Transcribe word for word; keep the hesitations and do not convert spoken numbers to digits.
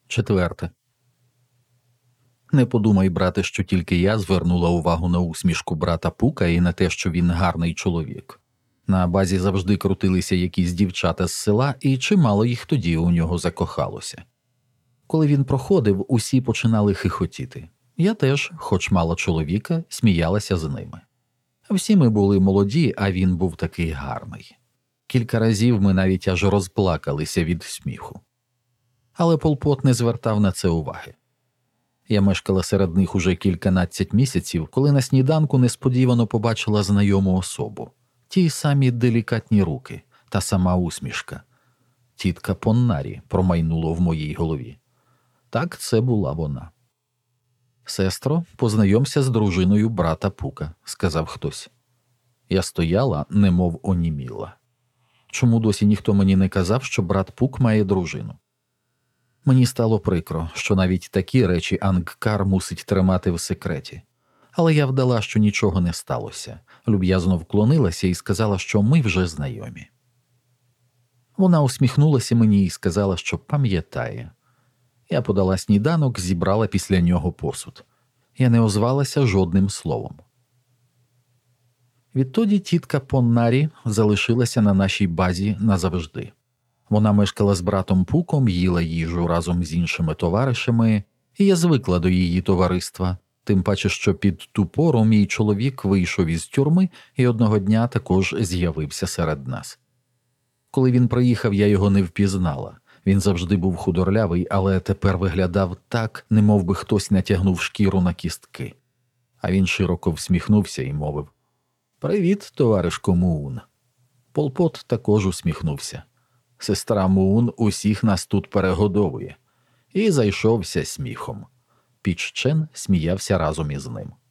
Четверте. Не подумай, брате, що тільки я звернула увагу на усмішку брата Пука і на те, що він гарний чоловік. На базі завжди крутилися якісь дівчата з села, і чимало їх тоді у нього закохалося. Коли він проходив, усі починали хихотіти. Я теж, хоч мала чоловіка, сміялася з ними. Всі ми були молоді, а він був такий гарний. Кілька разів ми навіть аж розплакалися від сміху. Але Пол Пот не звертав на це уваги. Я мешкала серед них уже кільканадцять місяців, коли на сніданку несподівано побачила знайому особу. Ті самі делікатні руки, та сама усмішка. Тітка Поннарі промайнуло в моїй голові. Так, це була вона. «Сестро, познайомся з дружиною брата Пука», – сказав хтось. Я стояла, немов оніміла. Чому досі ніхто мені не казав, що брат Пук має дружину? Мені стало прикро, що навіть такі речі Ангкар мусить тримати в секреті. Але я вдала, що нічого не сталося, люб'язно вклонилася і сказала, що ми вже знайомі. Вона усміхнулася мені і сказала, що пам'ятає. Я подала сніданок, зібрала після нього посуд. Я не озвалася жодним словом. Відтоді тітка Поннарі залишилася на нашій базі назавжди. Вона мешкала з братом Пуком, їла їжу разом з іншими товаришами, і я звикла до її товариства, тим паче, що під ту пору мій чоловік вийшов із тюрми і одного дня також з'явився серед нас. Коли він приїхав, я його не впізнала. Він завжди був худорлявий, але тепер виглядав так, немов би хтось натягнув шкіру на кістки. А він широко всміхнувся і мовив: «Привіт, товаришко Муун». Пол Пот також усміхнувся. Сестра Муун усіх нас тут перегодовує. І зайшовся сміхом. Піч Чен сміявся разом із ним.